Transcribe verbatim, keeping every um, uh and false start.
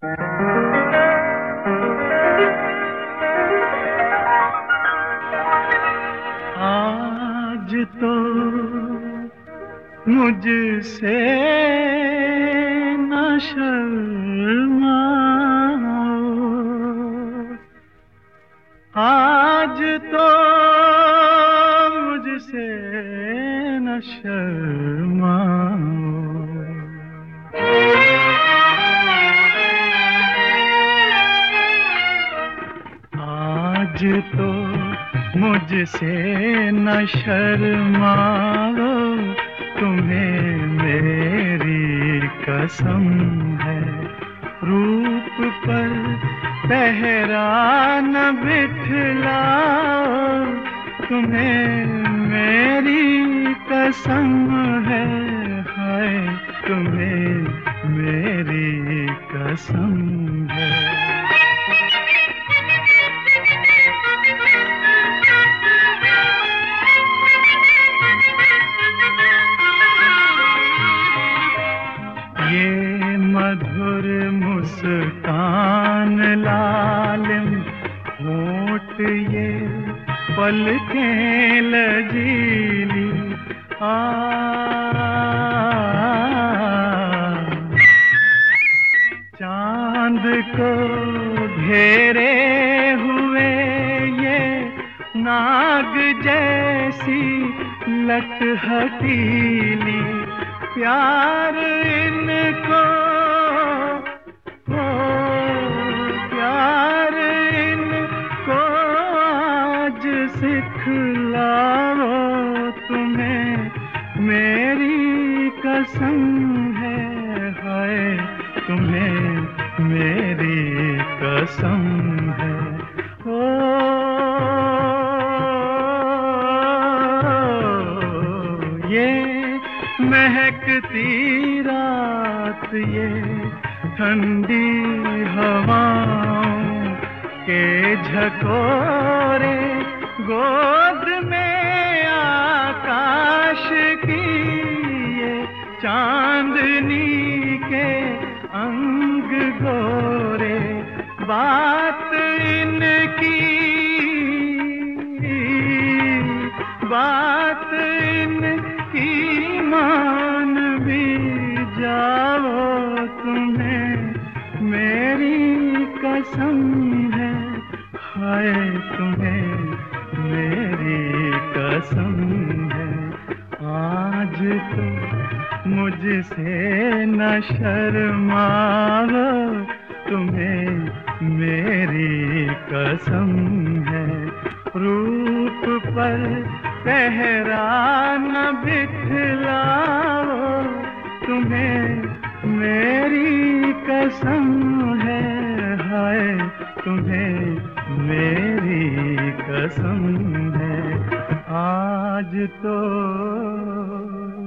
आज तो मुझसे न शर्माओ, आज तो मुझसे न शर्माओ। आज तो मुझसे न शर्माओ, तुम्हें मेरी कसम है। रूप पर पहरा न बिठलाओ, तुम्हें मेरी कसम है। हाय तुम्हें मेरी कसम है। ये मधुर मुस्कान लालिम होठ, ये पलकें लजीली, आ चांद को घेरे हुए ये नाग जैसी लट हटीली। प्यार इनको हो, प्यार इनको आज सिखलाओ, तुम्हें मेरी कसम है। हाय तुम्हें मेरी कसम है। ओ ये महकती रात, ये ठंडी हवाओं के झकोरे, गोद में आकाश की ये चांदनी के अंग गोरे। बात इनकी, बात इनकी मान भी जाओ, तुम्हें मेरी कसम है। हाय तुम्हें मेरी कसम है। आज तो मुझसे न शर्माओ, तुम्हें मेरी कसम है। रूप पर पहरा न बिठलाओ, तुम्हें मेरी कसम है। हाय तुम्हें मेरी कसम है। आज तो